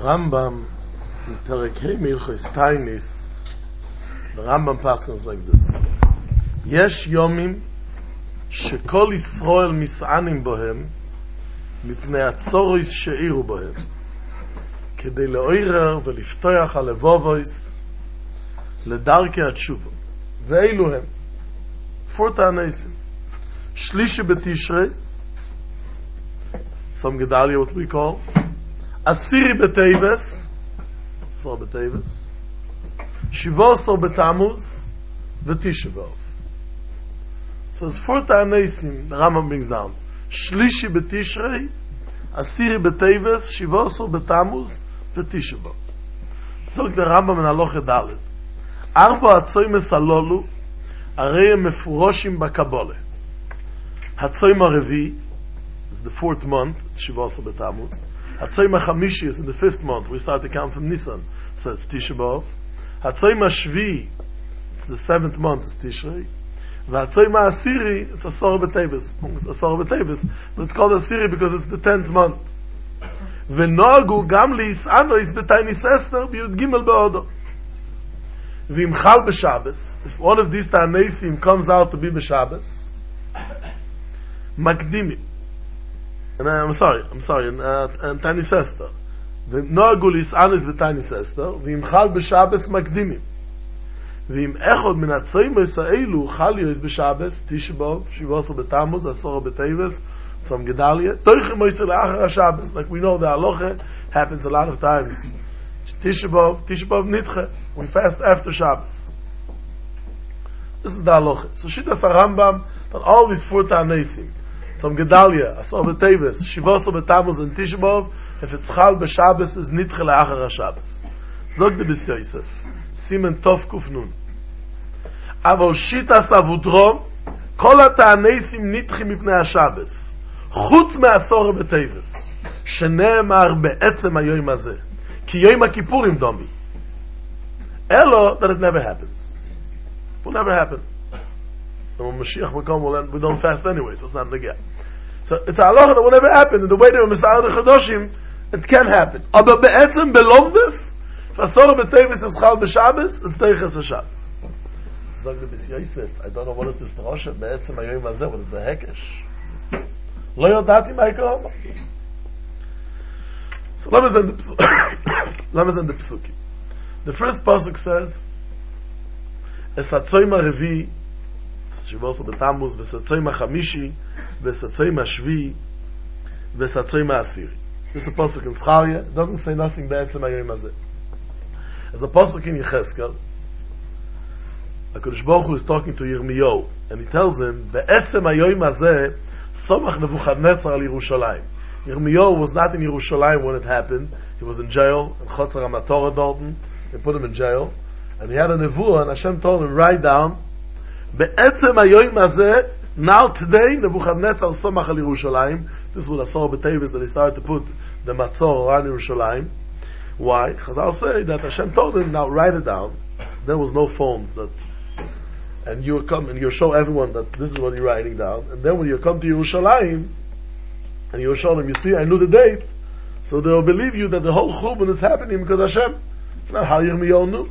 Rambam in Perek Milchos Tainis, the Rambam passes like this: Yesh yomim shekol Yisrael mis'anim bohem mipnei atzoros she'iru bohem kedei le'oirer ולפתוח הלבובos לדרכי התשובה ואלו הם four ta'anesim. Shlishi b'Tishrei, some Gedalia, what we call Asiri b'Teves, so b'Teves, Shivosor b'Tamuz, v'Tisha B'Av. So it's four ta'anesim the Rambam brings down: Shlishi b'Tishrei, Asiri b'Teves, Shivosor b'Tamuz, v'Tisha B'Av. So the Rambam in Halacha Dalet, Arba atzoymes alolu arei הם מפורשים בקבלה. Hatzoyim HaRevi is the 4th month, it's Shivosor b'Tamuz. Hatzoyim HaChamishi is in the 5th month, we start to count from Nisan, so it's Tisha B'Av. Hatzoyim HaShvi, it's the 7th month, it's Tishrei. Hatzoyim HaAsiri, it's Asor b'Teves. It's Asor b'Teves, but it's called Asiri because it's the 10th month. V'nogu gam li'is'ano is b'Tainis Esther b'Yud Gimel b'Odo. V'imchal b'Shabbos, if one of these Ta'anesim comes out to be b'Shabbos, Makdimi. And I'm sorry, and Tainis Esther. V'nogu li'is'ano is b'Tainis Esther, v'imchal b'Shabbos Makdimi. V'im echod min atzoymos ha'elu chalyo is b'Shabbos, Tisha B'Av, Shivosor b'Tamuz, Asor b'Teves, some Gedalia, Toichem moister le'achar HaShabbos. Like we know, the halacha happens a lot of times. Tisha B'Av nitche. We fast after Shabbos. This is the halacha. So Shittas HaRambam, that all these four ta'anesim, some Gedalia, Asor b'Teves, Shivosor b'Tamuz, and Tisha B'Av, if it's chal b'Shabbos, is nitche le'achar HaShabbos. Zog de Bis Yosef, Simen Tov Kuf Nun. Avol Shittas Avudrom, kol ha'ta'anesim nitchim mipnei HaShabbos, chutz me'asor b'Teves, shene'emar be'etzem hayoyim hazeh, ki yoyim HaKippurim domi. Elo, that it never happens. It will never happen. And when Mashiach will come, we don't fast anyway, so it's not negah. So it's a halacha that will never happen. In the way they were Messiah the Chadoshim, it can happen. Aber be'etzem belomdes, if Asor b'Teves is chal b'Shabbos, it's teiches HaShabbos. Zog the Bis Yosef, I don't know what is this drosha, be'etzem hayoyim hazeh, what is the hekesh? Lo yodati ma'ikah. So let me send the psukim. The first pasuk says, Es hatzoyim HaRevi, Shivosor b'Tamuz, Ves hatzoyim HaChamishi, Ves hatzoyim HaShvi, Ves hatzoyim HaAsiri. This is a pasuk in Zechariah. It doesn't say nothing be'etzem hayoyim hazeh. There's a pasuk in Yecheskel. HaKadosh Baruch Hu is talking to Yirmiyahu, and he tells him, Be'etzem hayoyim hazeh, Somach Nebuchadnezzar al Yerushalayim. Yirmiyahu was not in Yerushalayim when it happened. He was in jail, in Chotzer HaMatorah Dalton. They put him in jail. And he had a nevuah, and Hashem told him, write down, Be'etzem hayoyim hazeh, now today, Nebuchadnezzar Somach al Yerushalayim. This was Asor b'Teves that he started to put the matzor around Yerushalayim. Why? Chazal say that Hashem told him, now write it down. There was no phones that, and you come and you show everyone that this is what you're writing down. And then when you come to Yerushalayim, and you show them, you see, I knew the date, so they'll believe you that the whole Churban is happening because Hashem. It's not how Yirmiyahu knew.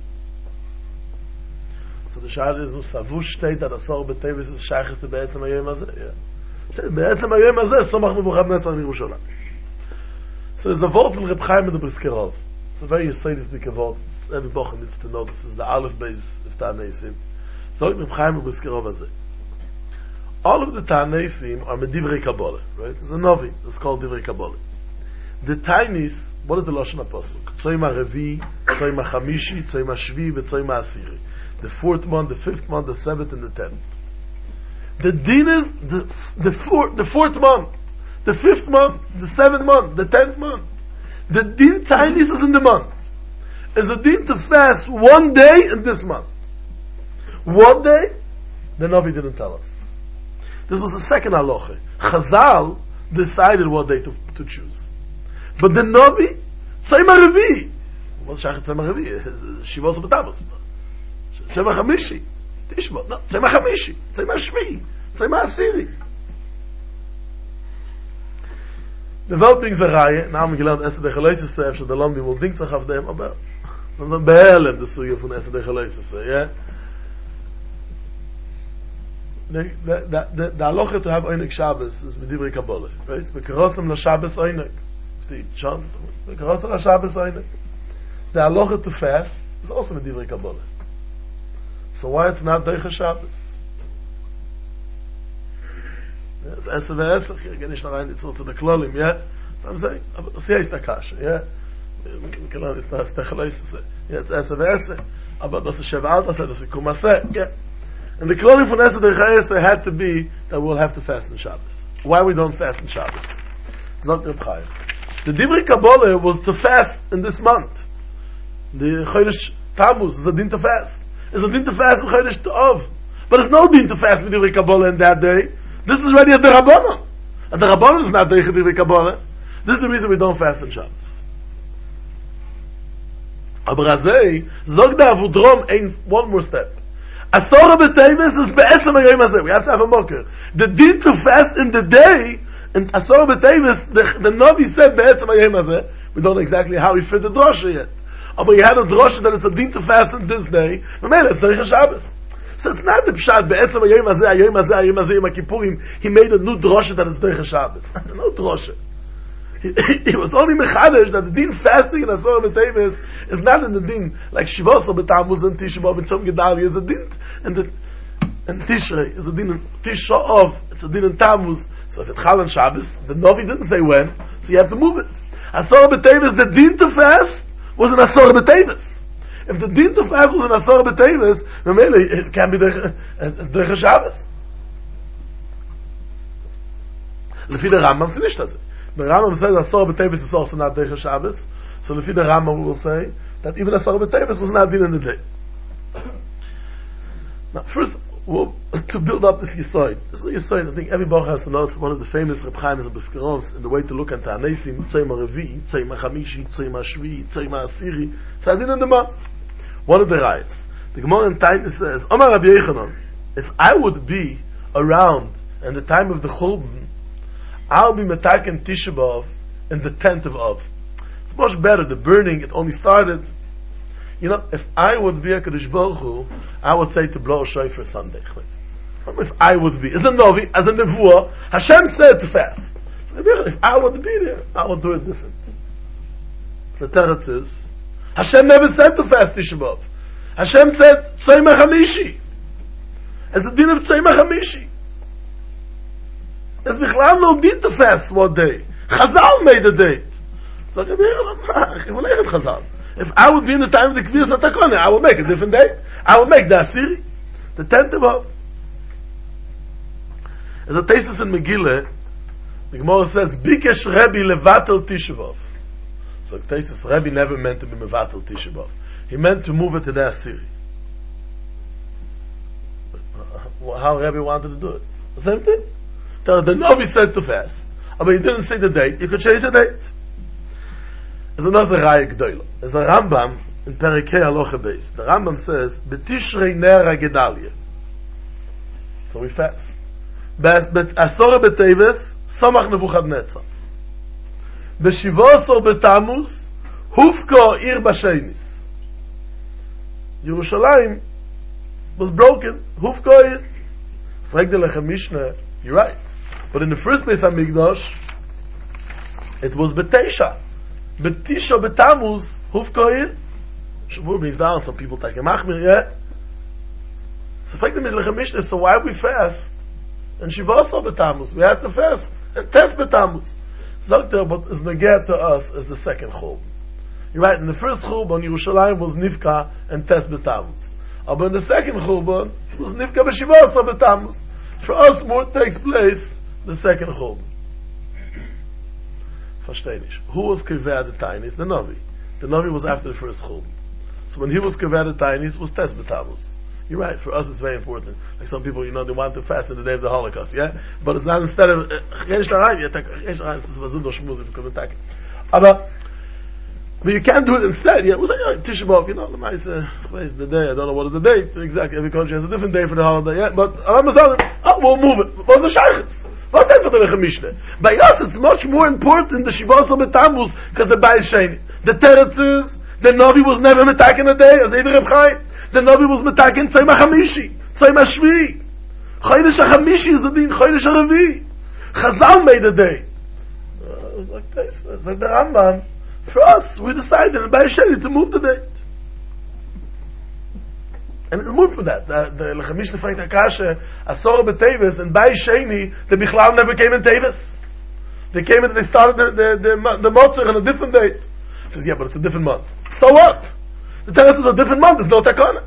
So the shayla is, Savush state that Asor b'Teves is shayches to Be'etzem hayoyim hazeh. Yeah. Be'etzem hayoyim hazeh, Somach Nebuchadnezzar in Yerushalayim. So there's a word from Reb Chaim in the Brisker Rov. It's a very Yisraelistic word. Every bocher needs to know this is the Aleph Beis of Ta'anesim. So Reb Chaim in the Brisker Rov hazeh. All of the Ta'anesim are Medivrei Kabbalah, right? There's a Novi that's called Divrei Kabbalah. The Tainis, what is the Lashon HaPasuk? Tzoyim HaRevi, Tzoyim HaChamishi, Tzoyim HaShvi, Tzoyim HaAsiri. The 4th month, the 5th month, the 7th, and the 10th. The din is the 4th month, the 5th month, the 7th month, the 10th month. The din Tainis is in the month. Is a din to fast one day in this month. One day? The Navi didn't tell us. This was the second halacha. Chazal decided what day to choose. But the Navi, Tzayim HaRevi. What's Shachet Tzayim HaRevi? Shivosor b'Tamuz. Tzayim HaChamishi. Tishma. No, Tzayim HaChamishi. Tzayim HaShvi. Tzayim HaAsiri. The Welt brings a Reihe, now haben wir gelernt, Esser der Chaleisese, efter der Lambi, wo denkt sich auf dem, aber dann sind Behelem, das Suche von Esser der Chaleisese, ja? The halacha to have Einik Shabbos is mit Divrei Kabbalah, right? Bekarosem la Shabbos Einik. Steht, schon, Bekarosem la Shabbos Einik. The halacha to fast is also mit Divrei Kabbalah. So why it's not Deicha Shabbos? It's Esser ve'Esser, ich gehe nicht noch rein, it's also the Klolim, yeah? So I'm saying, aber das hier ist der Kasche, yeah? It's the Chaleisese. Yeah, it's Esser ve'Esser, aber das ist Shevat, das ist Kumaseh, yeah? And the clothing for Esser Deicha had to be that we'll have to fast on Shabbos. Why we don't fast on Shabbos? Zot Reb Chaim. The Divrei Kabbalah was to fast in this month. The Chodesh Tammuz is a din to fast. It's a din to fast in Chodesh Tov. But there's no din to fast with Divrei Kabbalah in that day. This is already at the Rabbanon. And the Rabbanon is not Deicha Divrei Kabbalah. This is the reason we don't fast on Shabbos. Aber Azei, Zog da Avudrom, one more step. Asora b'Tevis is be'etzem ha'yom hazeh. We have to have a mocker. The din to fast in the day, and Asora b'Tevis, the Navi said be'etzem ha'yom hazeh. We don't know exactly how he fit the drosha yet. But he had a drosha that it's a din to fast in this day. But man, it's Deicha Shabbos. So it's not the pshat be'etzem ha'yom hazeh, ha'yom hazeh, ha'yom hazeh, Yom Kippurim. He made a new drosha that it's Deicha Shabbos. No drosha. He was only mechadesh that the din fasting in Asora b'Tevis is not in the din like Shivosah b'Tammuz and Tisha B'Av and Tzom Gedalia is a din, and Tishrei is a din in Tisha Of, it's a din in Tammuz. So if it Chal on Shabbos, the Novi didn't say when, so you have to move it. Asora b'Tevis, the din to fast was in Asora b'Tevis. If the din to fast was in Asora b'Tevis, it can be Deicha Shabbos. Lefi the Rambam, it's nicht das. The Rambam says Asora b'Tevis is also not Deicha Shabbos. So Lefi the Rambam we will say that even Asora b'Tevis was not din in the day. Now first, to build up this Yisoid. This Yisoid, I think every Bach has to know, it's one of the famous Reb Chaim Beskaros in the way to look at Ta'anesim, Tzayim HaRevi, Tzayim HaChamishi, Tzayim HaShvi, Tzayim HaAsiri. So din in the month. One of the riots. The Gemara in Tainis says, Omar Rabbi Yechanan, if I would be around in the time of the Churban, I'll be metaken Tisha B'Av in the 10th of Av. It's much better. The burning, it only started. You know, if I would be a Kadosh Baruch Hu, I would say to blow a shofar Sunday. If I would be. As a Novi, as a Nevuah, Hashem said to fast. So if I would be there, I would do it different. The Teretz is, Hashem never said to fast Tisha B'Av. Hashem said, Tzayim HaChamishi. As the din of Tzayim HaChamishi. There's Bichlal no din to fast one day. Chazal made a date. So if I would be in the time of the Kviyas HaTakone, I would make a different date. I would make the Asiri, the 10th of Av. As a thesis in Megillah, the Gemara says, Bikesh Rebbe levatel Tisha B'Av. So the thesis, Rebbe never meant to be mevatel Tisha B'Av. He meant to move it to the Asiri. How Rebbe wanted to do it? The same thing. The Novi said to fast, but he didn't say the date. You could change the date. There's another Raya G'doila. There's a Rambam in Perikei Halacha Beis. The Rambam says, "B'tishrei ner HaGedalia." So we fast. Asora b'Teves, Samach Nebuchadnezzar. B'Shivosor b'Tammuz, Hufko Ir Bashenis. Yerushalayim was broken. Hufko Ir. Frag the Lechem Mishnah. You're right. But in the first place, Hamikdash, it was B'Teisha. B'Tisha b'Tammuz, Hufkoir. Shavur brings down, some people take a machmir, yeah? So so why we fast? And Shivasa b'Tammuz. We have to fast and test b'Tammuz. Zogter, but is neged to us as the second chub. You're right, in the first chub on Yerushalayim was Nivka and test b'Tammuz. But in the second chub it was Nivka b'Shivasa b'Tammuz. For us, more takes place the second chub. Versteh nicht. Who was Kiveh the Tainis? The Navi. The Navi was after the first chub. So when he was Kiveh the Tainis, it was Tes B'Tammuz. You're right, for us it's very important. Like some people, they want to fast in the day of the Holocaust, yeah? But it's not instead of, but you can't do it instead, yeah? It was like, Tisha B'Av, the day, I don't know what is the date, exactly, every country has a different day for the holiday, yeah? But, we'll move it. What's the Shaykhs? What's that for Echad and Lechamishne. By us, it's much more important, the Shiva Asar B'Tammuz, because the Bayis Sheni. The Teretz is, the Navi was never metaken a day, as Eiver Reb Chaim. The Navi was metaken Tzayim HaChamishi, Tzayim HaShvi. Chodesh HaChamishi is a din, Chodesh HaRavi. Chazal made a day. It's like this, it's like the Rambam. For us, we decided in Bayis Sheni to move the date. And it's more for that. The Lechamish Nefreit HaKasha, Asor B'Teves, and Bayis Sheni, the Bichlal never came in Teves. They came in, they started the Motzach on a different date. He says, yeah, but it's a different month. So what? The Teres is a different month, there's no Takana.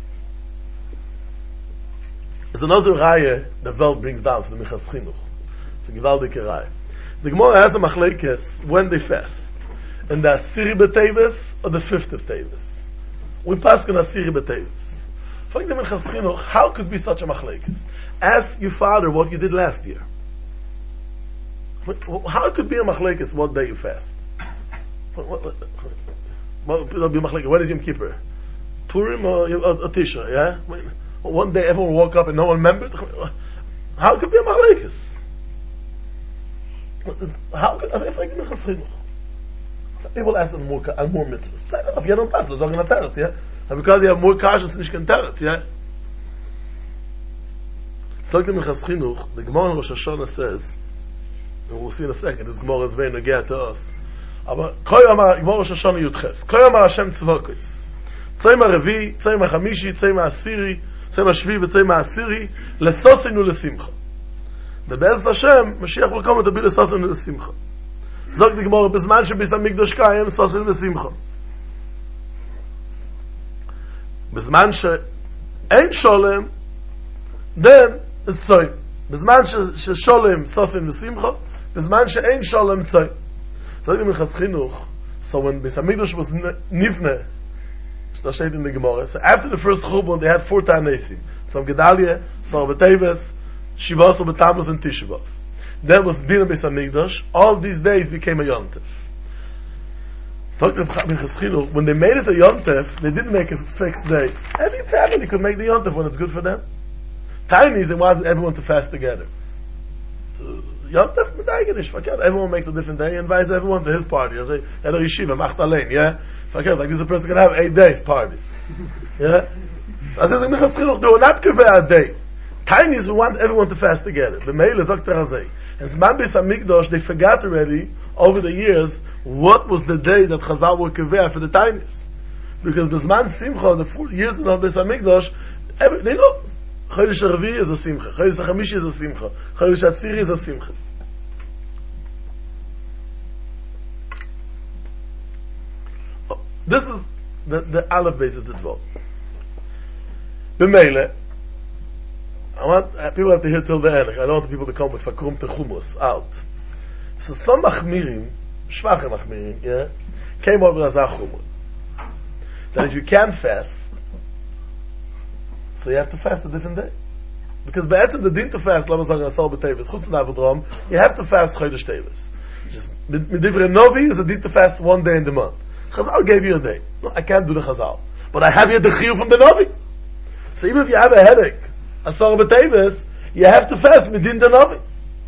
There's another Raya the Welt brings down from the Minchas Chinuch. It's a Gewaldige Raya. The Gemara has a Machlekes when they fast. And the Asiri B'Teves or the 5th of Teves. We pass on Asiri B'Teves. How could be such a machlekes? Ask your father what you did last year. How could be a machlekes what day you fast? When is Yom Kippur? Purim or Tisha? Yeah. One day everyone woke up and no one remembered. How could be a machlekes? How could people ask them more mitzvahs? If you don't pass, they're not going to tell it. Yeah. And because you have more cautious and you can tell it, yeah? So like the Minchas Chinuch, the Gemara in Rosh Hashanah says, and we'll see in a second, this Gemara is very negea to us, but Koy Amar, Gemara Rosh Hashanah Yudches, Koy Amar Hashem Tzvokos, Tzayim HaRevi, Tzayim HaChamishi, Tzayim HaAsiri, Tzayim HaShvi, Tzayim HaAsiri, Lesosin uLesimcha. The Be'ez Hashem, Mashiach will come to be Lesosin uLesimcha. Zog the Gemara, Bizman Shebis HaMikdash Kayim, Lesosin uLesimcha. בזמן שאין שולם, then is tzoi. בזמן ששולם, סוסין ושמחה, בזמן שאין שולם, tzoi. So like the Minchas Chinuch, so when Beis HaMikdash was nivne, that's in the Gemara, so after the first Churban, they had 4 Ta'anesim. Some Gedalia, some B'Teves, Shiva Asar B'Tammuz, and Tisha B'Av. Then was Bina Beis HaMikdash, all these days became a Yom Tov. So when they made it a Yom Tov, they didn't make a fixed day. Every family could make the Yom Tov when it's good for them. Tinies, they wanted everyone to fast together. Yom Tov, everyone makes a different day, invites everyone to his party. I say, at a yeshiva, macht allein, yeah? Like this, a person can have 8 days party. Yeah? So I said, they will not give a day. Tinies, we want everyone to fast together. The mail is Dr. Hazay. And Zman Beis HaMikdash, they forgot already, over the years, what was the day that Chazal were kiveh for the tinies. Because Bezman Simcha, the 4 years of Beis HaMikdash, they know. Chodesh HaRavi is a Simcha. Chodesh HaChamishi is a Simcha. Chodesh HaAsiri is a Simcha. Oh, this is the Aleph base of the Dvor. B'meile, I want people have to hear till the end. I don't want the people to come with Fakrum Techumus out. So some Machmirim, Shvache Machmirim, yeah, came over as Achumut. That if you can't fast, so you have to fast a different day. Because Be'etzim the din to fast, Lama Zagan Asal B'Teves, Chutz Navodrom, you have to fast Chodesh Teves. Just, Midivre Novi is a din to fast 1 day in the month. Chazal gave you a day. No, I can't do the Chazal. But I have here the Chiyuv from the Novi. So even if you have a headache, Asal B'Teves, you have to fast Midin the Novi.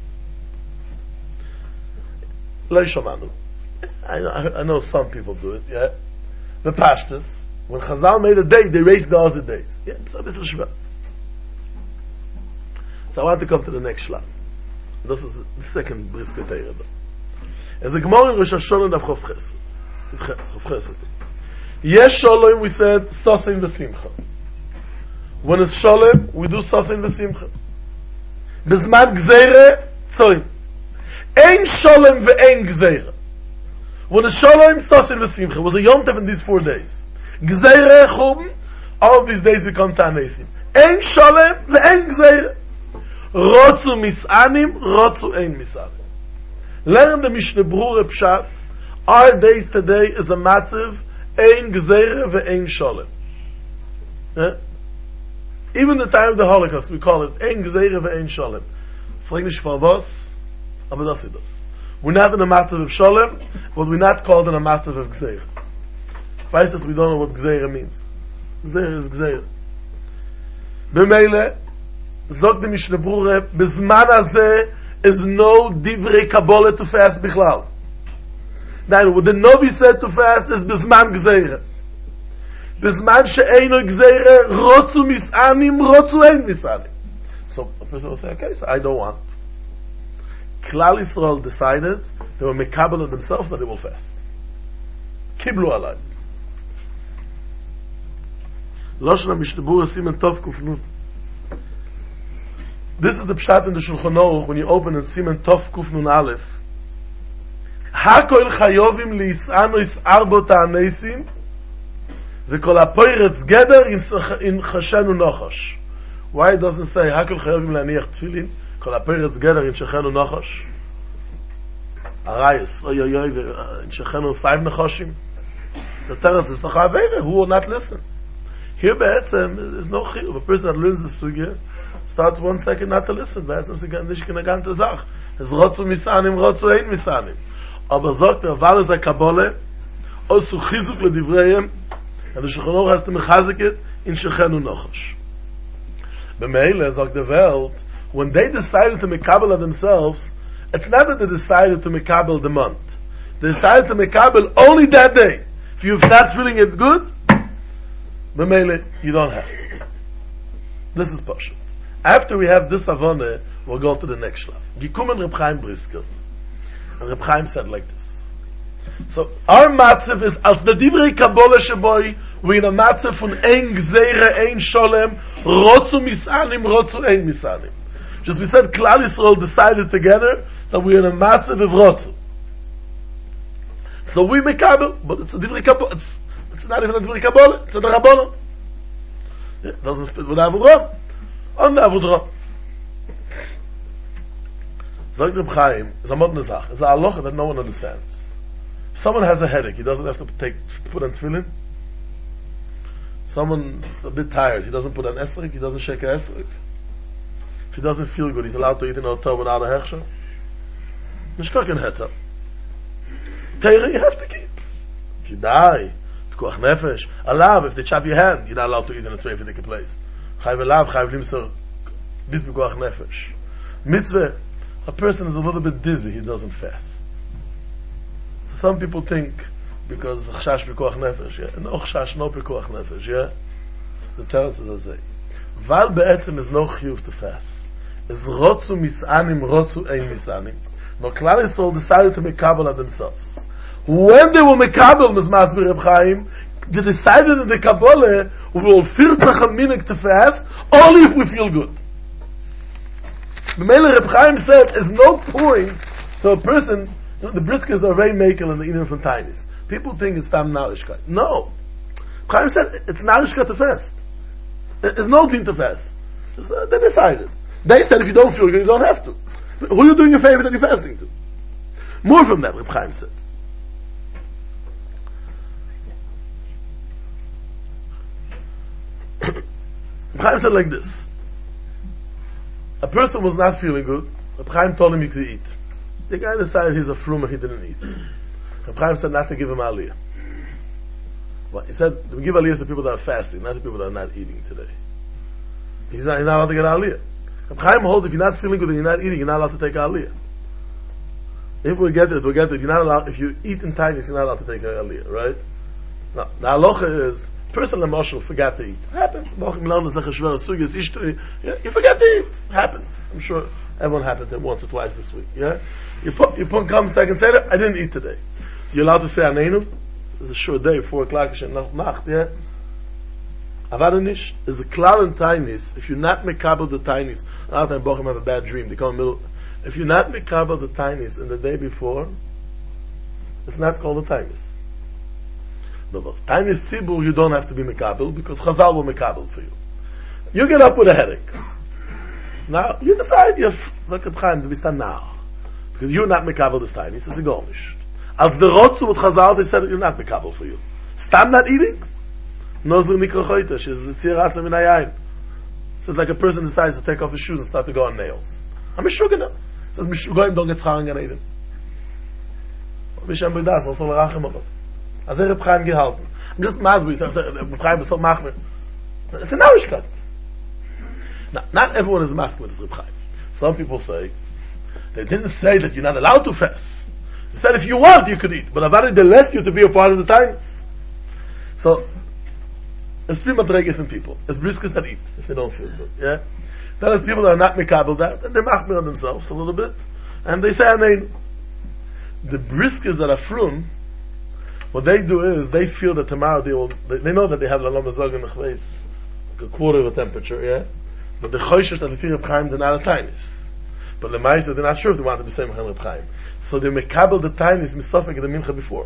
I know some people do it, yeah. The Pashtas, when Chazal made a day, they raised the other days. Yeah, it's a bit shva. So I want to come to the next shlag. This is the second brisker Teirah. As a Gemara in Rosh Hashanah Daf Chof Ches. Yesh Sholem, we said, Sasin v'Simcha. When it's Sholem, we do Sasin v'Simcha. Bezman Gzeire, Tzoim. Ein Sholem ve'ein Gzeire. When it's Sholem, Sasin v'Simcha. It was a Yom Tov in these 4 days. Gzeire, Chum, all of these days become Ta'anesim. Ein Sholem ve'ein Gzeire. Rotzu Mis'anim, Rotzu ein Mis'anim. Learn the Mishnah Brura Pshat. Our days today is a matziv, ein Gzeire ve'ein Sholem. Even the time of the Holocaust, we call it ein Gzeire ve'ein Sholem. Fragnish Farvos, aber das ist das. We're not in a matzav of Sholem, but we're not called in a matzav of Gzeire. Weißt das, we don't know what Gzeire means. Gzeire is Gzeire. B'meile, Zog the Mishnah Brura, Bezman hazeh is no divrei Kabbalah to fast bichlal. Then what the Novi said to fast is Bizman Gzeire. Bizman she'eino Gzeire, Rotzu Misanim, Rotzu Ein Misanim. So a person will say, okay, so I don't want. Klal Yisrael decided they were mekabel of themselves that they will fast. Kiblu alai. Loshna Mishnebura Simen Tov Kufnun. This is the pshat in the Shulchan Aruch when you open in Simen Tov Kufnun Aleph. Hakol chayovim li'is'anu is'arbo ta'anesim v'kol ha'poiretz geder in chashenu nochosh. Why it doesn't say Hakol chayovim la'niach tefillin kol ha'poiretz geder in shachenu nochosh? Arayis, oy oy oy, in shachenu 5 nechoshim. The teretz is noch aveira, who will not listen? Here be'etzem, there's no chiyuv. A person that learns the sugya starts 1 second not to listen. Be'etzem se gan nicht in a ganze Sach. Es rotzu misanim, rotzu ein misanim. Aber sagt weil es a Kabbalah, aus zu Chizuk ledivreim, and the Shulchan Aruch has to mechazik it in Shechenu Nochosh. B'meile, sagt the Welt, when they decided to mekabel themselves, it's not that they decided to mekabel the month. They decided to mekabel only that day. If you're not feeling it good, b'meile, you don't have to. This is Pashut. After we have this Avone, we'll go to the next shlav. Gikumen Reb Chaim Brisker. And Reb Chaim said like this. So, our matzav is, als the divrei Kabbalah sheboy, we're in a matzav von ein gzeire, ein sholem, rotzu misanim, rotzu ein misanim. Just we said, Klal Yisrael decided together that we're in a matzav of rotzu. So we mekabel, but it's a divrei Kabbalah, it's not even a divrei Kabbalah, it's a Rabbanon. It doesn't fit with Avudrah. On the Avudrah. Zog Reb Chaim is a modern Zach. It's a halacha that no one understands. If someone has a headache, he doesn't have to put on tefillin. Someone's a bit tired, he doesn't put on esrog, he doesn't shake a esrog. If he doesn't feel good, he's allowed to eat in a hotel without a hechsher. Nishkokin heta. Teira you have to keep. If you die, pikuach nefesh, alav, if they chop your hand, you're not allowed to eat in a tray for place. Chayv alav, chayv limser, bis pikuach nefesh. Mitzvah, a person is a little bit dizzy, he doesn't fast. Some people think, because chashash pikuach nefesh, yeah? No chashash, no pikuach nefesh, yeah? The teretz is a say. Val be'etzem is no chiyuv to fast. Is rotzu misanim, rotzu ein misanim. No, Klal Yisrael decided to make Kabbalah themselves. When they were mekabel, Masber Reb Chaim, they decided that the Kabbalah will 40 minutes to fast, only if we feel good. The Mele Reb Chaim said, there's no point to a person, the briskers are very makel and the eating from tinies. People think it's tam narishkeit. No. Reb Chaim said, it's narishkeit to fast. There's no thing to fast. They decided. They said, if you don't feel good, you don't have to. Who are you doing a favor that you're fasting to? More from that, Reb Chaim said. Reb Chaim said like this. A person was not feeling good. Reb Chaim told him he could eat. The guy decided he's a frumer, he didn't eat. Reb Chaim said not to give him aliyah. Well, he said, we give aliyah to the people that are fasting, not the people that are not eating today. He's not allowed to get aliyah. Reb Chaim holds if you're not feeling good and you're not eating, you're not allowed to take aliyah. If we get it, we get it. You're not allowed, if you eat in tinies, you're not allowed to take aliyah, right? Now, the halacha is, person emotional forgot to eat. Happens. You forget to eat. Happens. I'm sure everyone happened to him once or twice this week. Yeah? You put come second Seder, I didn't eat today. You're allowed to say Aneinu. It's a short day, 4 o'clock, Nacht, yeah? Avadanish is a klal in tinies. If you're not mekabel the tinies, a lot of times Bochum have a bad dream. They come in the middle. If you're not mekabel the tinies in the day before, it's not called a tinies. No, but tinies tzibur you don't have to be mekabel because Chazal will mekabel for you. You get up with a headache. Now you decide you're like a Chaim to be stand now because you're not mekabel this tinies. It's a gornish. Als the Rotzu with Chazal they said you're not mekabel for you. Stand not eating. Nozir nikra choytesh is tzirasa min hayayin. Says like a person decides to take off his shoes and start to go on nails. I'm mishugana. Says mishugoyim don't get schar in Gan Eden. Mishem b'das also l'rachem abad. As Reb Chaim gehalten. I'm just masbui. Reb Chaim is so machmer. It's a narishkeit. Now, not everyone is masking with this Reb Chaim. Some people say They didn't say that you're not allowed to fast. They said if you want, you could eat. But Avadi, they let you to be a part of the Tainus. So, there's three madregas in people. There's briskas that eat, if they don't feel good. Yeah? Then there's people that are not mekabel that, and they're machmir on themselves a little bit. And they say, amen. The briskas that are frum, what they do is, they feel that tomorrow they know that they have l'lam azog in the chveis, a quarter of the temperature, yeah? But the choishes that they feel Reb Chaim, they're not a tainis. But the Maisa, they're not sure if they want to be same with Reb Chaim. So they mekabel the tainis misofek the mincha before.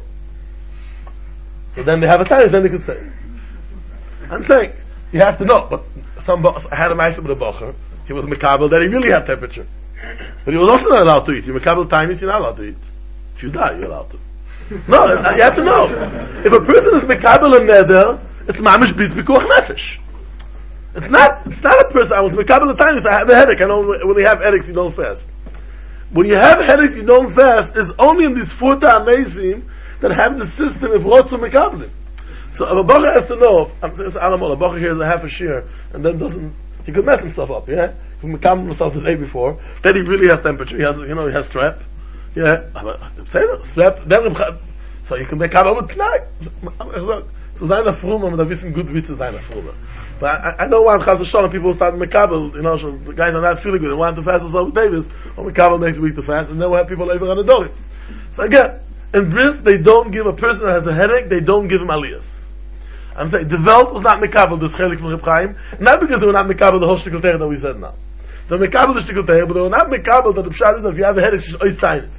So then they have a tainis, then they could say. I'm saying, you have to know, but I had a Maisa with a bacher, he was mekabel that he really had temperature. But he was also not allowed to eat. You mekabel tainis, you're not allowed to eat. If you die, you're allowed to. No, you have to know. If a person is mekabel and neder, it's mamish bis bikuach nefesh. It's not a person. I was mekabel the tainis. I have a headache. I know when you have headaches, you don't fast. When you have headaches, you don't fast. Is only in these 4 ta'amezim that have the system of rotzu mekabelim. So if a bacher has to know. I'm saying a bacher hears a half a shear and then doesn't. He could mess himself up. Yeah, he could mekabel himself the day before. Then he really has temperature. He has, he has strep. Yeah, strep. Then so you can make out with tonight. So seine Frumme, da wissen gut wie zu seine Frumme. But I know one Chas V'Shalom, people start mekabel, so the guys are not feeling good and want to fast as well Davis, or mekabel next week to fast, and then we'll have people over on the door. So again, in Bris, they don't give a person that has a headache, they don't give him aliyas. I'm saying, the Welt was not mekabel, this chelik from Reb Chaim, not because they were not mekabel the whole shtickle teir that we said now. They were mekabel the shtickle teir, but they were not mekabel that the pshat is that if you have a headache, it's oistainis.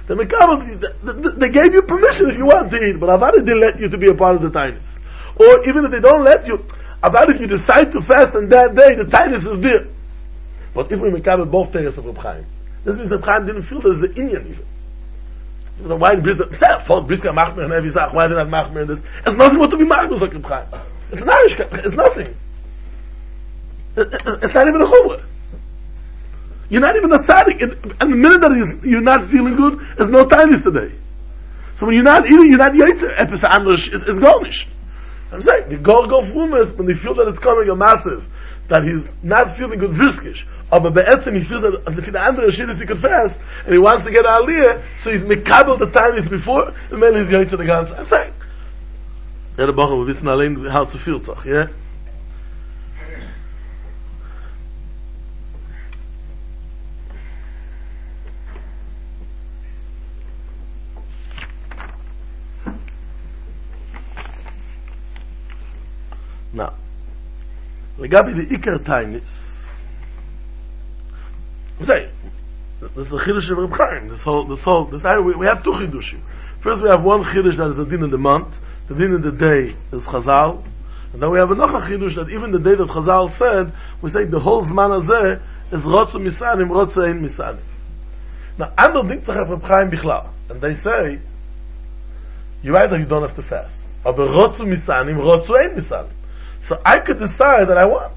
They gave you permission if you want to eat, but Avadi didn't let you to be a part of the tainis. Or even if they don't let you, Avadi, if you decide to fast on that day, the tainis is there. But if we mekabel both teres of Reb Chaim, this means that Reb Chaim didn't feel there's an inyan even. Why in Briska, Briska machmer and every sach, why they not machmer and this? It's nothing what to be machmer, like Reb Chaim. It's an it's nothing. It's not even a chumrah. You're not even a tzaddik. And the minute that you're not feeling good, there's no tainis today. So when you're not eating, you're not yaitzer. Epis andrish, it's garnish. I'm saying, the go frumas, when they feel that it's coming a massive, that he's not feeling good briskish, but be'etzim he feels that if the andrish is he could fast, and he wants to get aliyah, so he's mekabel the tainis before, and then he's yaitzer the gans. I'm saying, the Bacher, we wissen allein how to feel tzach, yeah? Now, legabi the ikar tainis. I'm saying, this is a chiddush of Reb Chaim. We have 2 chiddushim. First, we have one chiddush that is a din in the month. The din in the day is Chazal, and then we have another chiddush that even the day that Chazal said, we say the whole zman hazeh is rotzu misanim, rotzu ein misanim. Now, other things have Reb Chaim bichlal, and they say, you either you don't have to fast, or rotzu misanim, rotzu ein misanim. So I could decide that I want.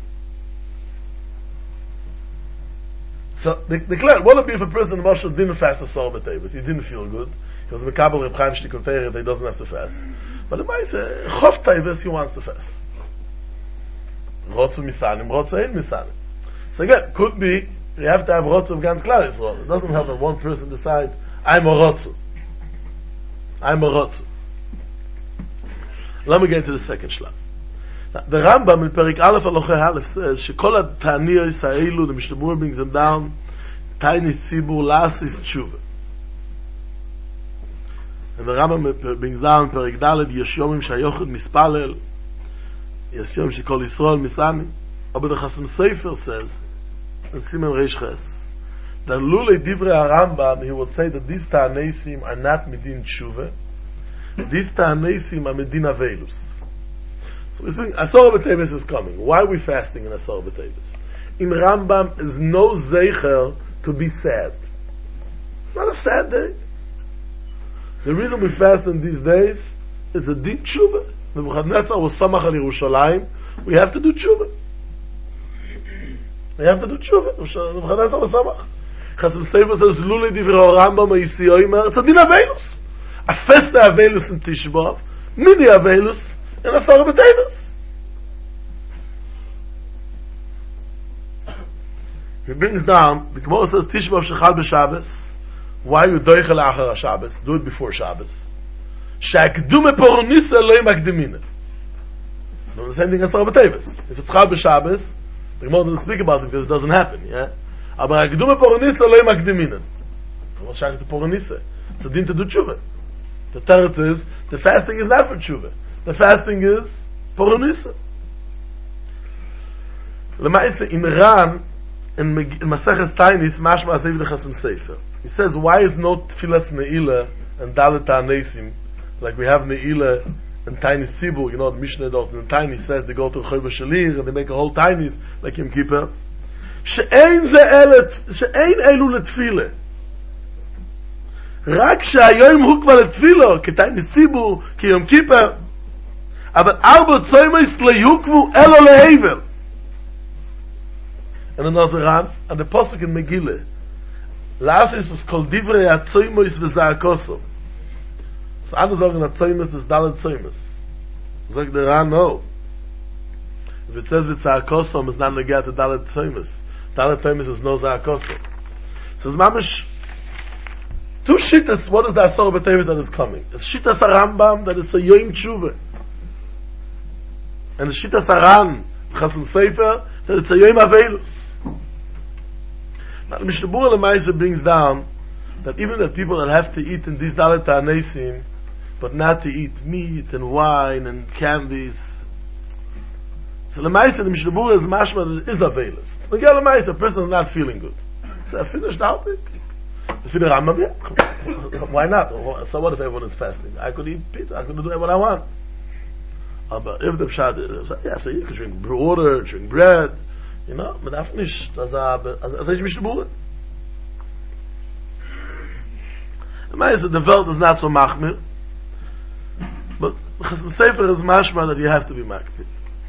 So they declare, what would be if a person in Moshe didn't fast a Sor B'Tevis? He didn't feel good. He was mekabel Reb Chaim shtickle teir that he doesn't have to fast. But the Maisa, Chof Tevis, he wants to fast. Rotzu misanim, rotzu ein misanim. So again, could be, you have to have rotzu of ganz klar Yisrael. It doesn't help that one person decides, I'm a rotzu. I'm a rotzu. Let me get into the second shlach. The Rambam in Perik Aleph Aloche Aleph says, Shekol ha-ta'aniyos ha'elu, the Mishnah brings them down, Tainis Tzibur Lasis Tshuva. And the Rambam brings down Perik Daled, Yesh Yomim Shayochid Mispalel, Yesh Yomim Shekol Yisrael Misani. But the Chasam Sofer says, in Siman Reish Ches, that Lulei Divrei HaRambam, he would say that these Ta'anesim are not Midin Tshuva, these Ta'anesim are Midin Avelus. So we're saying, Asor B'Tevis is coming. Why are we fasting in Asor B'Tevis? In Rambam is no zeicher to be sad. Not a sad day. The reason we fast in these days is a deep tshuva. Nebuchadnezzar was samach al Yerushalayim. We have to do tshuva. We have to do tshuva. Nebuchadnezzar was samach. Chasam Sofer says, Lulei Divrei Rambam ha'isi oimer, it's a din Avelus. A fest Avelus in Tisha B'Av, mini Avelus, in Asor B'Tevis. He brings down, the Gemara says, Tisha B'Av Shechal B'Shabbos. Why you doichel achar Shabbos? Do it before Shabbos. She'akdume poronisa lo makdimina. The same thing as Torah B'Tevis. If it's Chal B'Shabbos, the Gemara doesn't speak about it because it doesn't happen, yeah? Aber akdume poronisa lo makdimina. What's shayach to poronisa? It's a din to do tshuva. The teretz is, the fasting is not for tshuva. The fasting is poronisa. L'ma'isa in Ran, in Maseches Tainis, mashma asev dechasim sefer. He says, why is no tfilas ne'ilah and dalet ha'nesim, like we have ne'ilah and Tainis Tzibur, the Mishnah dort, and Tainis says they go to Choy Shalir and they make a whole Tainis, like Yom Kippur. She'ein elu letfilah. רק שהיום הוא כבר לתפילו, כתייניס ציבור, כיום כיפר, אבל ארבע צוימוס לא יוקבו אלו להבל. And another Ran, and the Pasuk in Megillah, last is called Divrei HaTzoymois v'Za'akoso. So andere sagen, HaTzoymois is Dalet Tzoymois. Sagt der Ran, no. If it says v'Za'akoso, it's not negate to Dalet Tzoymois. Dalet Tzoymois is no Za'akoso. So it's mamish, two shittas, what is the Asor B'Tevis that is coming? It's shittas HaRambam, that it's a Yom Tshuva. And the shittas HaRan, Chasam Sefer, that it's a Yom Avelus. Now, the Mishnah Berurah Lemaisa brings down that even the people that have to eat in these Dalet HaNesim, but not to eat meat and wine and candies. So Lemaisa, the Mishnah Berurah is mashma that it is Avelus. So again, Lemaisa, a person is not feeling good. So I finished out it. If you're Rambam, yeah. Why not? So what if everyone is fasting? I could eat pizza, I could do what I want. But if the Pshat is, yeah, so you could drink water, drink bread, but that's nicht, as ich Mishnah Berurah. The Welt is not so machmir, but Chasam Sefer is mashma that you have to be makpid.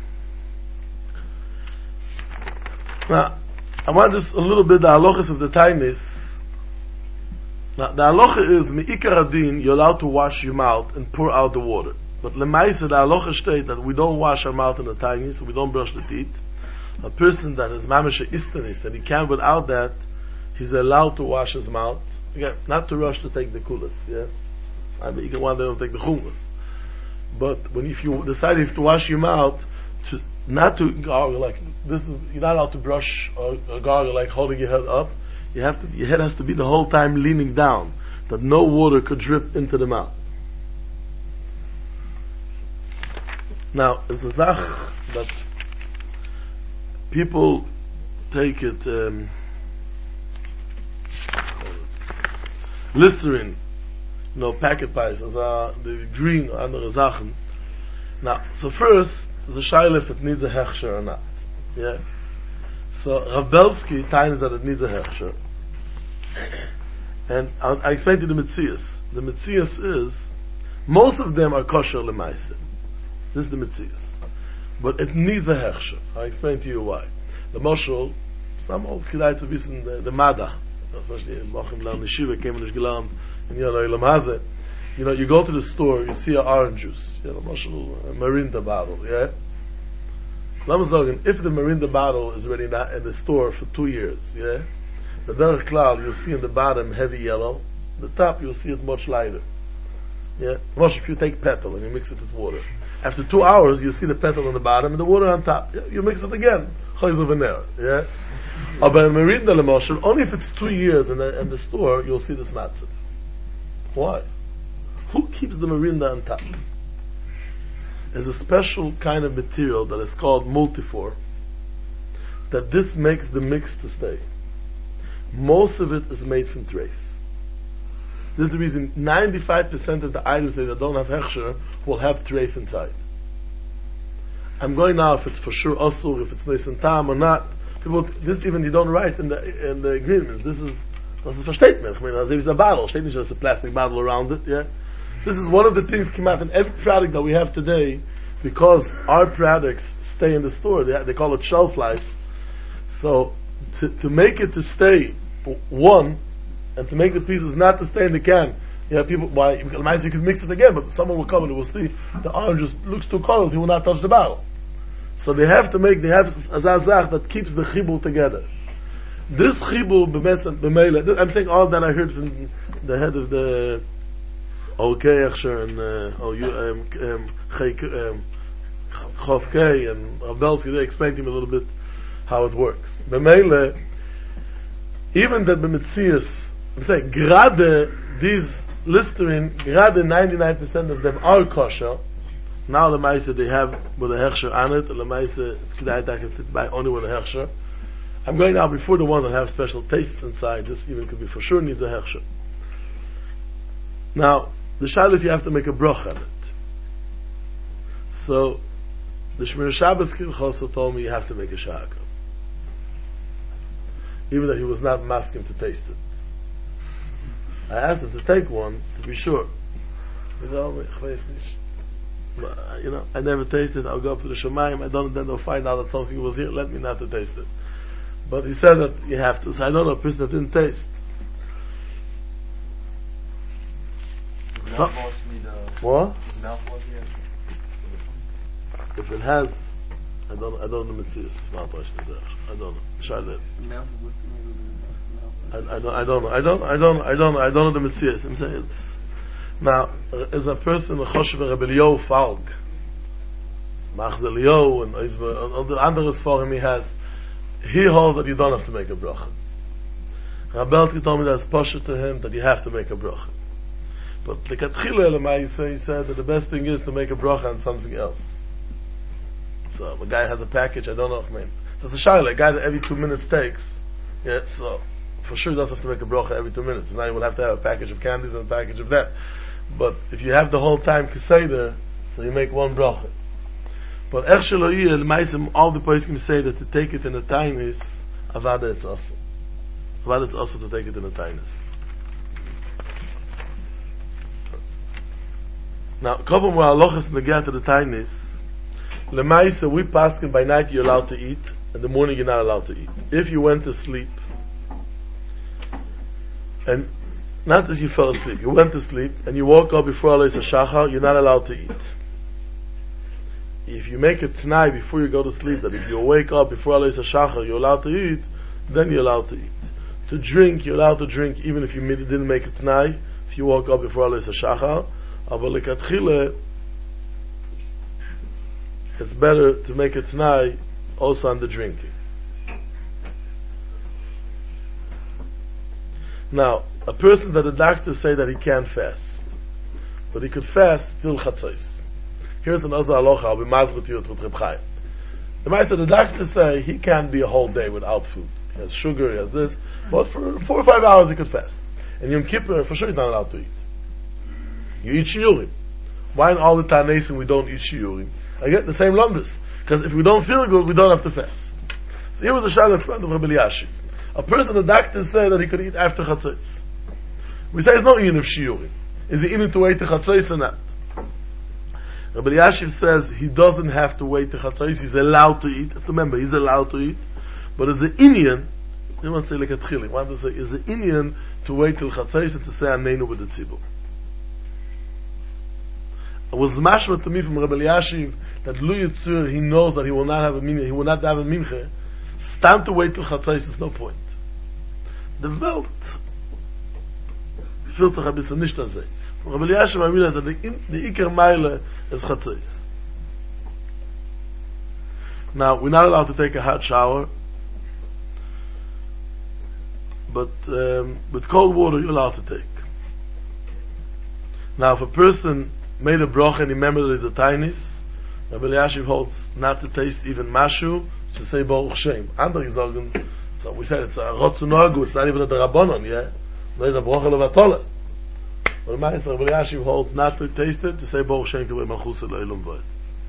Now, I want just a little bit the halachas of the Tainis. Now, the halacha is, me'ikar adin, you're allowed to wash your mouth and pour out the water. But lemaisa, the halacha state that we don't wash our mouth in the Tainis, so we don't brush the teeth. A person that is mamisha istanis, and he can't without that, he's allowed to wash his mouth. Again, not to rush to take the kulas, yeah? I mean, you can want them to take the chumas. But if you decide you have to wash your mouth, not to gargle like this, you're not allowed to brush or gargle like holding your head up. Your head has to be the whole time leaning down, that no water could drip into the mouth. Now, it's a zach that people take it, Listerine, packet pies, as the green or andere Sachen. Now, so first, the shaila if it needs a hechsher or not. Yeah? So, Rav Belsky times that it needs a hechsher. And I explained to you the Metzias. The Metzias is, most of them are kosher lemaise. This is the Metzias. But it needs a hechsher. I explain to you why. The Moshul, some old kidai to wissen, the Mada, especially in Mochim Lam Neshiva, came in Ishgelam, in Yonah Ilam Hazeh. You go to the store, you see an orange juice, Moshul, a Mirinda bottle, yeah? Lama Zogan, if the Mirinda bottle is already not in the store for 2 years, yeah? The Derech Klal, you'll see in the bottom heavy yellow, the top you'll see it much lighter. Yeah? Mosh, if you take petal and you mix it with water, after 2 hours, you see the petal on the bottom and the water on top. You mix it again. Yeah? But Mirinda Lemoshel, only if it's 2 years in the store, you'll see this matzah. Why? Who keeps the Mirinda on top? There's a special kind of material that is called multifor, that this makes the mix to stay. Most of it is made from treif. This is the reason 95% of the items that don't have hechsher will have treif inside. I'm going now if it's for sure asur, if it's nisan tam or not. People, this even you don't write in the agreement. This is versteht man. I mean, as if it's a bottle, steht nicht just a plastic bottle around it. Yeah, this is one of the things came out in every product that we have today, because our products stay in the store. They call it shelf life. So to make it to stay one, and to make the pieces not to stay in the can. People, why? Because you can mix it again, but someone will come and will see the orange just looks too colors, he will not touch the bottle. So they have a zazach that keeps the chibur together. This chibur b'meila. I'm saying all of that I heard from the head of the Hechsher and Chof K and Rabelski. They explained to me a little bit how it works. B'meila, even that b'metzias, I'm saying grade these Listerine, grade 99% of them are kosher. Now the Maisa they have with a Hechsher on it, and the Maisa it's kedai that can fit by only with a Hechsher. I'm going now before the ones that have special tastes inside. This even could be for sure needs a Hechsher. Now the shaila if you have to make a broch on it. So the Shmir Shabbos Kilchoso told me you have to make a shaka, even though he was not masking to taste it. I asked him to take one to be sure. He said, "Oh, you know, I never tasted. I'll go up to the Shemayim. I don't. Then they'll find out that something was here. Let me not to taste it." But he said that you have to. So I don't know a person that didn't taste. So, what? If it has, I don't know the mitzvahs. I don't know. Charlotte. I don't know the mitzvahs. I'm saying it's now as a person a choshev Rebbe Eliyahu Falk, Machzor Eliyahu, and all the others for him he has. He holds that you don't have to make a bracha. Rabelski told me that's posher to him that you have to make a bracha. But the Katchila Lemaisa he said that the best thing is to make a bracha on something else. So a guy has a package, I don't know if so it's a shayla, a guy that every 2 minutes takes. Yeah, so for sure he doesn't have to make a bracha every 2 minutes. Now you will have to have a package of candies and a package of that. But if you have the whole time Keseder, so you make one bracha. But all the poskim say that to take it in a time is avada it's also. Avada it's also to take it in a time is. Now, couple more halachas in the get to the time is lemaisa we paskin by night you're allowed to eat, in the morning you're not allowed to eat. If you went to sleep, and not that you fell asleep, you went to sleep and you woke up before Alois HaShachar, you're not allowed to eat. If you make a t'nai before you go to sleep, that if you wake up before Alois HaShachar, you're allowed to eat, then you're allowed to eat. To drink, you're allowed to drink even if you didn't make a t'nai, if you woke up before Alois HaShachar. Aber lekatchile, it's better to make a t'nai also on the drinking. Now, a person that the doctors say that he can't fast, but he could fast till chatzos. Here's another halacha. I'll be mazbut you with Reb Chaim. The doctors say he can't be a whole day without food. He has sugar, he has this, but for 4 or 5 hours he could fast. And Yom Kippur, for sure he's not allowed to eat. You eat shiurim. Why in all the Tanesim we don't eat shiurim? I get the same lumbus. Because if we don't feel good, we don't have to fast. So here was a shayla in front of Rebbe Eliyahu. A person, the doctors say that he could eat after chatzos. We say it's no in of shiurim. Is he in to wait to chatzos or not? Rebbe Eliyahu says he doesn't have to wait to chatzos. He's allowed to eat. You have to remember, he's allowed to eat. But as an Indian, you want to say like a tchili, you want to say, is an Indian to wait till chatzos and to say aneinu with the tzibur. It was mashma to me from Rebbe Eliyahu that Lu Yitzur, he knows that he will not have a mincha, he will not have a mincha. Stand to wait till chatzos is no point. The Welt fühlt sich ein bisschen nicht an sich. Rebbe Eliyahu meint that the Iker Meile is chatzos. Now, we're not allowed to take a hot shower, but with cold water you're allowed to take. Now, if a person made a bracha and he remembered that he's a tainis, Rebbe Eliyahu holds not to taste even mashu, to say Baruch Shem. Andere sagen, so we said it's a rotzu nogu, it's not even a drabonon, yeah? No, it's a bracha levatola. But the Ma'aser Rebbe Eliyahu holds not to taste it, to say Baruch Shem kivei malchus elolam v'ed.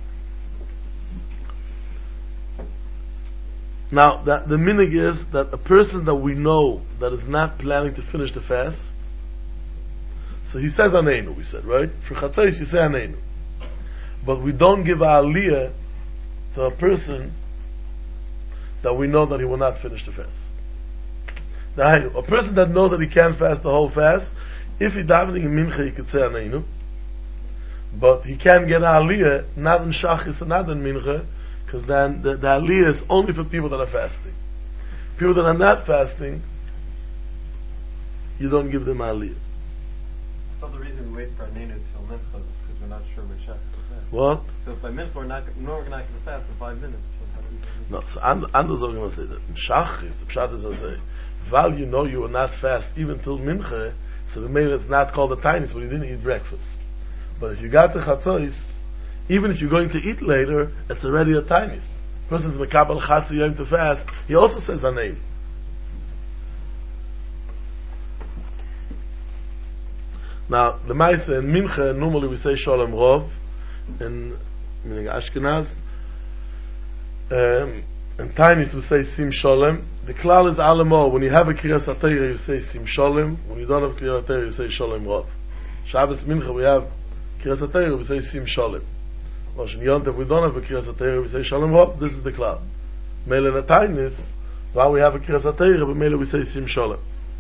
Now, the minig is that a person that we know that is not planning to finish the fast, so he says aneinu, we said, right? For chatzos you say aneinu. But we don't give a aliyah to a person that we know that he will not finish the fast. Now, a person that knows that he can't fast the whole fast, if he's davening in mincha, he could say aneinu. But he can't get a aliyah, not in shachis and not in mincha, because then the aliyah is only for people that are fasting. People that are not fasting, you don't give them aliyah. So the reason we wait for Anenu till Mincha is because we're not sure which fast. What? So if by Mincha we're not going to fast for 5 minutes. No, so anders are going to say that. In Shachris, the Pshat is to say, while you know you will not fast even till Mincha, so maybe it's not called a tainis, but you didn't eat breakfast. But if you got the Chatzos, even if you're going to eat later, it's already a tainis. Person's Mekabel Chatzi Yom to fast, he also says a name. Now, the Maisa in Mincha, normally we say Shalom Rov, in Ashkenaz, and Tainis we say Sim Shalom. The Klal is Alamo, when you have a Kriyas HaTorah you say Sim Shalom, when you don't have Kriyas HaTorah you say Shalom Rov. Shabbos Mincha we have Kriyas HaTorah we say Sim Shalom. Rosh Yontav we don't have a Kriyas HaTorah we say Shalom Rov. This is the Klal. Mele in a Tainis, while we have a Kriyas HaTorah, but Mele we say Sim Shalom.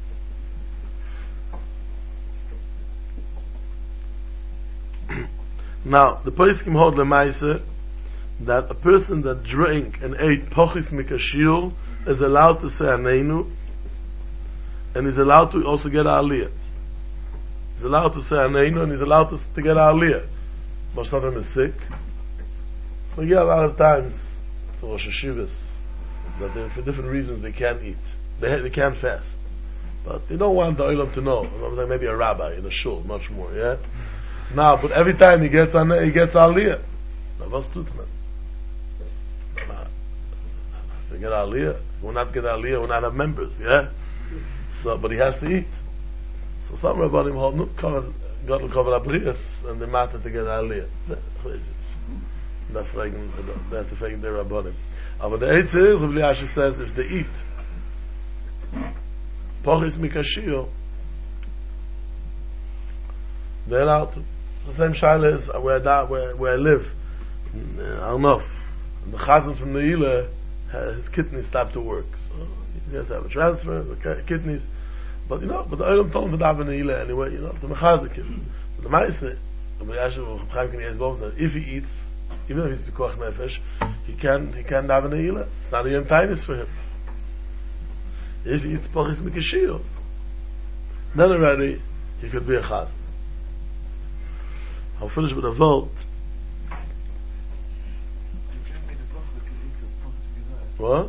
Now, the Poskim hold Lemaise that a person that drank and ate Pochis Mikashir is allowed to say Aneinu and is allowed to also get Aliyah. He's allowed to say Aneinu and he's allowed to get Aliyah. But some of them is sick. So we get a lot of times to Rosh Hashivas that they, for different reasons they can't eat. They can't fast. But they don't want the Olam to know. I was like maybe a rabbi in a shul, much more, yeah? Now, but every time he gets Aliyah. Now, what's tut, man? We get Aliyah. We'll not get Aliyah, we'll not have members, yeah? So, but he has to eat. So some Rabbanim hold, no, got to cover Abrias, and they matter to get Aliyah. They have to fragen their Rabbanim. But the Eitz is, Rabbi Yashi says, if they eat Pochis Mikashir, they're allowed to. The same shaila is where I live. I don't know. The chazan from Neila, his kidneys stopped to work, so he has to have a transfer, kidneys. But the Olam told him to have a Neila anyway. The mechazik him. But the Ma'aseh, if he eats, even if he's pikuach nefesh, he can have a Neila. It's not a yom tainis for him. If he eats pochis mikashir, then already he could be a chazan. I'll finish with a vote. What?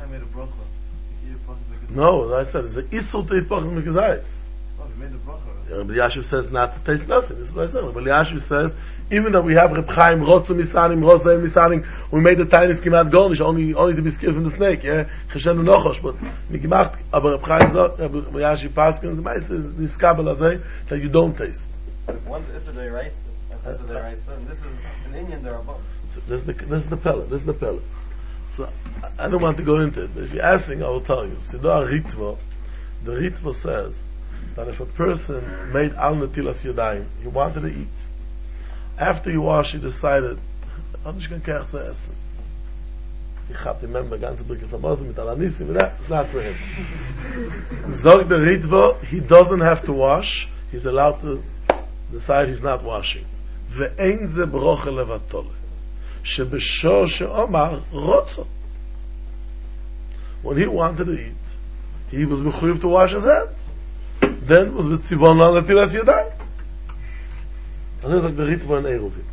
No, as I said, it's an isur to eat pachas mikazayis. Rabbi Yashiv says not to taste nothing. This is what I said. Rabbi Yashiv says, even though we have Reb Chaim, Rotzu Misanim, we made the tiny Skimat Gornish only to be scared from the snake, yeah? Cheshen Nochosh, but Mikimach, aber Reb Chaim Zot, Rabbi Yashiv Paskin, the Ma'is is Niskabel Azay, that you don't taste. One's Isser de Reis, that's Isser de Reis, and this is an Indian there above. So this is the pellet. So I don't want to go into it, but if you're asking, I will tell you. Siddur Ritva, the Ritva says that if a person made al netilas yadayim, he wanted to eat. After he washed, he decided, I'm just going to catch the essen. Ich hab remember ganze Brücke Samosim mit Alanisim, but that's not for him. Zog the Ritva, he doesn't have to wash, he's allowed to decide he's not washing. Ve'ein ze broche levatole. Shebeshor she'omar rotzo. When he wanted to eat, he was mechuyev to wash his hands. Then was with tzivon al netilas yadayim. And this is like the Ritva and Eruvin.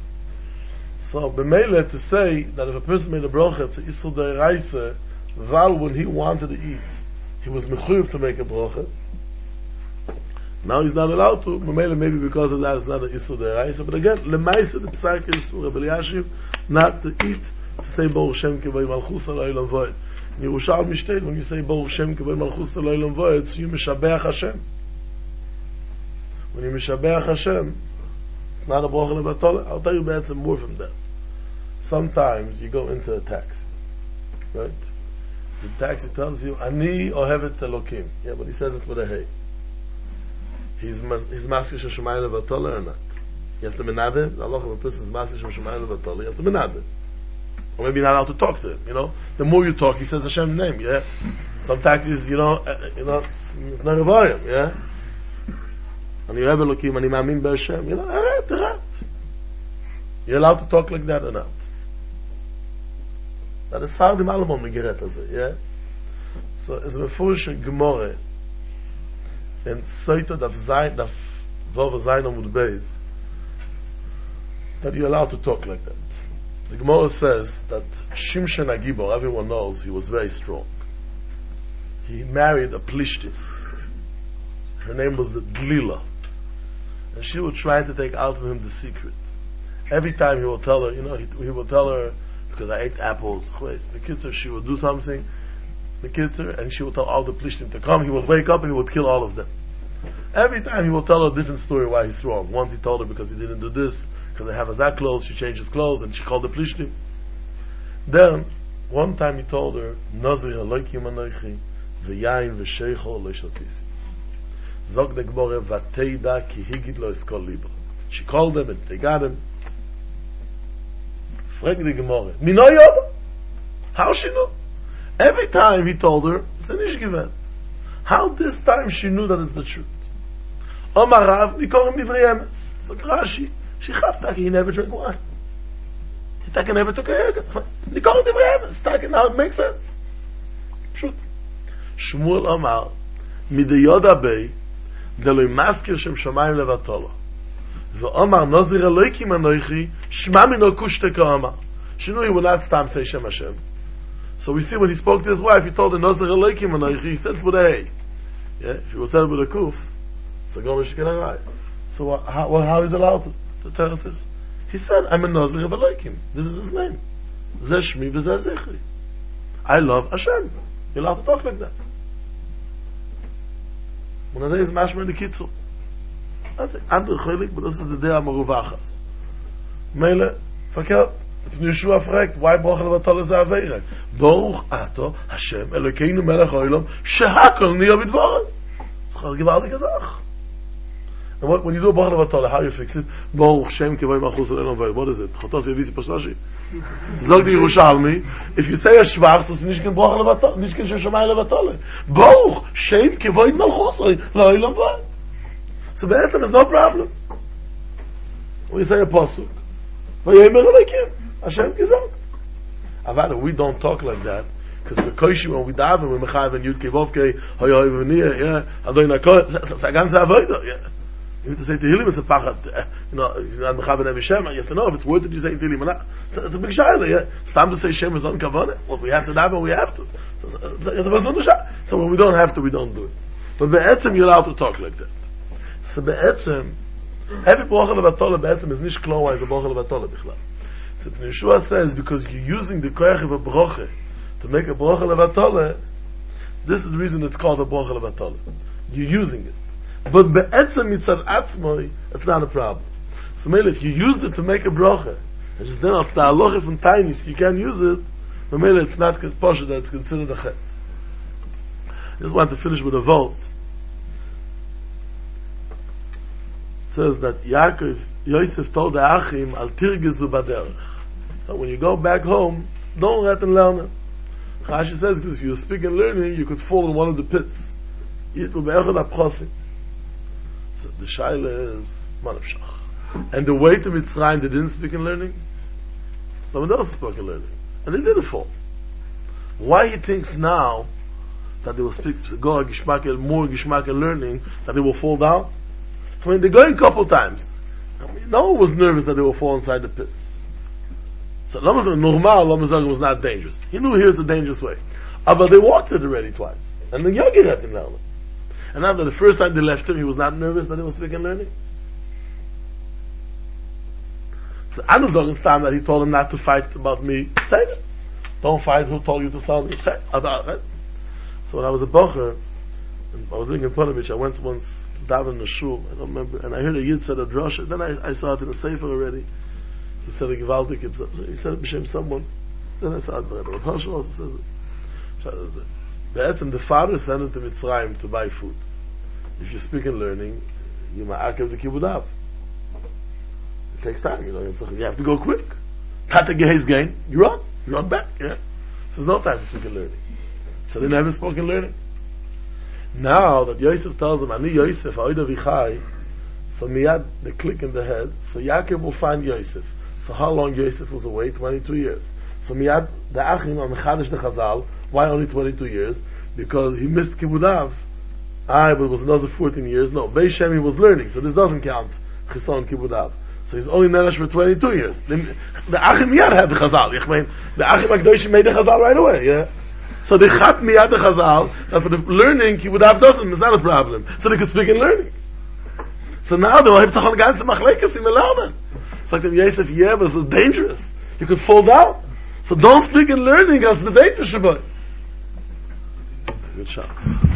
So, b'meile to say that if a person made a brocha, it's a isur de'iraisa, while when he wanted to eat, he was mechuyev to make a brocha. Now he's not allowed to. Maybe because of that it's not an isur de'iraisa. But again, lemaisa the psak is for Rabbi Yashiv not to eat, to say Baruch Shem Kevay Malchus L'Olam Voed. In Yerushalmi state, when you say Baruch Shem Kevay Malchus L'Olam Voed, so you mishabeach Hashem. When you mishabeach Hashem, it's not a bracha levatole. I'll tell you some more from that. Sometimes you go into a taxi, right? The taxi tells you, Ani ohevet Elokim. Yeah, but he says it with a hey. He's maskish Shemayim levatole or not? You have to menade. The Allah of a person is maskish Shemayim levatole. You have to menade. Or maybe you're not allowed to talk to him. The more you talk, he says Hashem's name. Yeah. Some taxis, it's not a volume. Yeah. Ani ohev Elokim, ani ma'amin b'Hashem. Erat. You're allowed to talk like that or not? That is far the malamon megeret as yeah. So it's a foolish Gemara and Saita Daf Vav Zayin Amud Beis that you're allowed to talk like that. The Gemara says that Shimshon HaGibor, everyone knows, he was very strong. He married a Plishtis. Her name was Dlila. And she would try to take out from him the secret. Every time he would tell her, he would tell her, because I ate apples, she would do something, and she would tell all the Plishtim to come, he would wake up and he would kill all of them. Every time he will tell her a different story why he's wrong. Once he told her because he didn't do this, because they have Azak clothes, she changed his clothes, and she called the Plishtim. Then, one time he told her, Nazir Elokim Anochi, V'yayin V'sheicho Le'shatisi. Zog de Gmore, V'teida ki higid lo eskol libo. She called them, and they got him. Frag de Gmore, Mino Yoda? How she knew? Every time he told her, it's an Ishgiven. How this time she knew that it's the truth? Omar Rav, we call him Divrei Emes. So Rashi, she chavta, he never drank wine. He never took a haircut. We call him Divrei Emes. Now it makes sense. Pshut. Shmuel Omar, Midei Yoda Bey, Deloi Maskir Shem Shamayim Levatolo. Ve'omar Nazir Elokim Anochi, Shma Mino Kushteka Omar. She knew he would not stam say Shem Hashem. So we see when he spoke to his wife, he told her Nazir Elokim Anochi, he said it with a hey. Yeah, if he was said with a kuf, so go Mishkin. So how is it allowed to tell us this? He said, I'm a Nazir of Elokim. This is his name. Zeh Shmi v'zeh Zechri. I love Hashem. You're allowed to talk like that. When I say it's mashma the kitzu. That's it. Andere cholik, but this is the day Amaruvachas. Meile, verkehrt. If Yeshua fragt, why broch levatol is aveira? Baruch ato Hashem Elokeinu melech olam shehakol niya vidvorim. It's a gewaltige Sache. And when you do broch levatol, how you fix it? Baruch Shem kivay malchus le'olam vayir. What is it? Chotos yevisi pashashi. Zog di Yerushalmi, if you say a schwach, so it's nicht kein broch levatol, nicht kein Shem Shamayim levatol. Baruch Shem kivay malchus le'olam vayir. So be'etzem is no problem. When you say a pasuk, vayemer Elokim. Hashem gesagt. Avada, we don't talk like that, because the koishi when we daven, we mechav and yud kevovke, hoy hoy v'niyah, yeah, adoy nakol, it's a ganze avodah, yeah. You have to say Tehillim, it's a pachat, you're not mechav and every Shem, you have to know if it's worth it, you say Tehillim or not. It's a big shayla, yeah. It's time to say Shem is on kavanah. Well, if we have to daven, we have to. So when we don't have to, we don't do it. But be'etzem, you're allowed to talk like that. So be'etzem, every brocha levatole be'etzem is nish klon, why is a brocha levatole bichlal. So Yeshua says, because you're using the koyach of a broche to make a broche levatole, this is the reason it's called a broche levatole. You're using it. But be'etzem mitzad atzmoi, it's not a problem. So maybe if you used it to make a broche, and just then after the halacha from tiny, so you can't use it, but maybe it's not posher that it's considered a chet. I just want to finish with a vote. It says that Yosef told the Achim, Al tirgezu baderech. So when you go back home, don't let them learn it. Rashi says, because if you speak and learning, you could fall in one of the pits. So the shaila is manavshach. And the way to Mitzrayim, they didn't speak and learning. Someone else spoke and learning. And they didn't fall. Why he thinks now that they will speak, go more gishmak and learning, that they will fall down? I mean, they're going a couple times. No one was nervous that they will fall inside the pits. So normal was not dangerous. He knew here's a dangerous way. But they walked it already twice. And the yogi had him learn. And after the first time they left him, he was not nervous that he was speaking and learning. So Anazog time that he told him not to fight about me. Say it. Don't fight, who told you to sell me? Say it. So when I was a bocher, I was living in Ponovich, I went once to daven in the shul, I don't remember, and I heard a yid said a drasha, then I saw it in the sefer already. He said a gewaldik, he said it b'shem someone, then I saw it, but Rav Hershel also says it. Be'etzem, the father sent him to Mitzrayim to buy food. If you speak and learning, you ma'akev the kibbutz. It takes time, you have to go quick. Tata gehes gain, you run back, yeah. So there's no time to speak and learning. So they never spoke and learning. Now that Yosef tells him, Ani Yosef, Oida Vichai, so miyad, they click in the head, so Yaakov will find Yosef. So how long Yosef was away? 22 years. So miyad, the Achim, on Mechadish the Chazal, why only 22 years? because he missed Kibbutz Av. But it was another 14 years. No, Beis Shem he was learning, so this doesn't count Chison Kibbutz Av. So he's only Neresh for 22 years. The Achim Miyad had the Chazal. The Achim HaKadoshim made the Chazal right away, yeah? So they chat Miyad the Chazal, that for the learning, Kibbutz Av doesn't, it's not a problem. So they could speak in learning. So now they will have to go ganze Machlekes in the Lernen. It's like the Yosef, yeah, but it's dangerous. You could fall down. So don't speak in learning, as the dangerous Shabbat. Good shots.